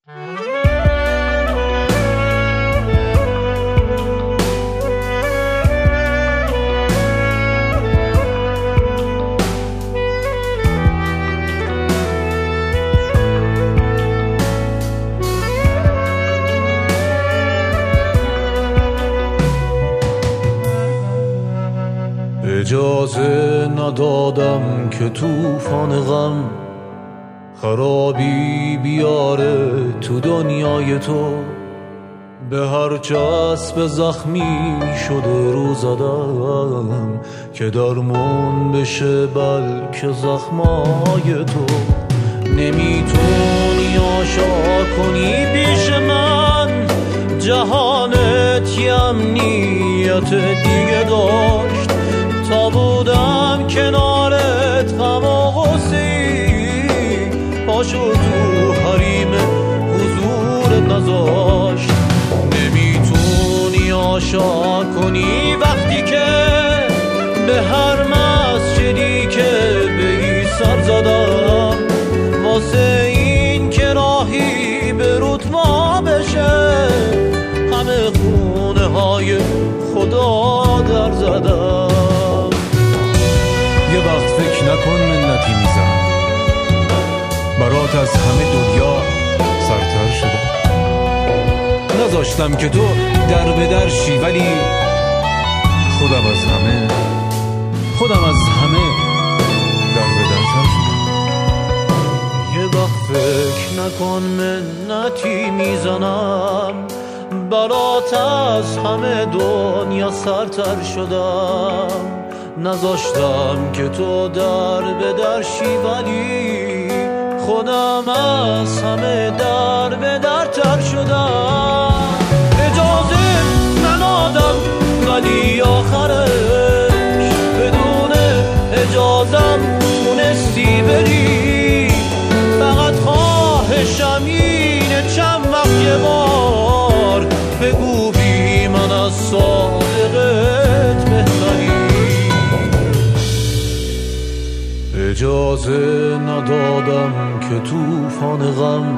اجازه ندادم که طوفان غم خرابی بیاره تو دنیای تو. به هر چسب زخمی شده رو زدم که درمون بشه بلکه زخمای تو. نمیتونی آشا کنی پیش من، جهانت یه امنیت دیگه داشت. تا بودم کنارت غم و غصه‌ای پاشو تو حریم حضورت نذاشت. نمیتونی آشا کنی وقتی که به هر مسجدی که بهی سر زدم، واسه این که راهی به رود ما بشه همه خونه های خدا در زدم. یه وقت فکر نکن منتی میزم، برات از همه دنیا سرتر شده. نذاشتم که تو در به در شی، ولی خودم از همه در به در تر شدم. یه وقت فکر نکن منتی میزنم، برات از همه دنیا سرتر شدم. نذاشتم که تو در به در شی، ولی خودم از همه در به در تر شدم. اجازه ندادم ولی آخرش بدون اجازم تونستی بری. فقط خواهشم اینه چند وقت یه بار بگو بی من از صادقت بهتری. اجازه ندادم که طوفان غم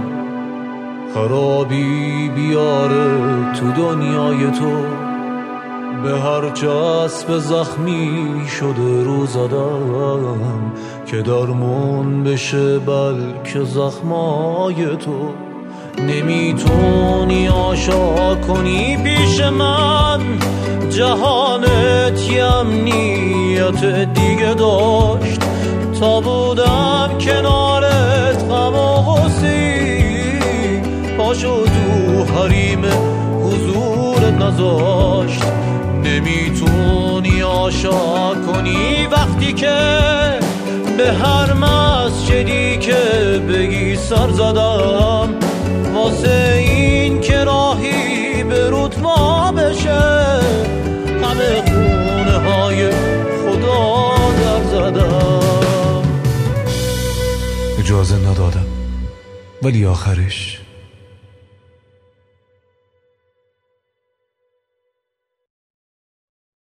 خرابی بیاره تو دنیای تو. به هر چسب زخمی شده رو زدم که درمون بشه بلکه زخمای تو. نمیتونی آشا کنی پیش من، جهانت یه امنیت دیگه داشت. تا بودم کنارت غم و غصه‌ای پاشو تو حریم حضورت نذاشت. نمیتونی آشا کنی وقتی که به هر مسجدی که بگی سر زدم، واسه این که راهی به رود ما بشه همه خونه های خدا در زدم. اجازه ندادم ولی آخرش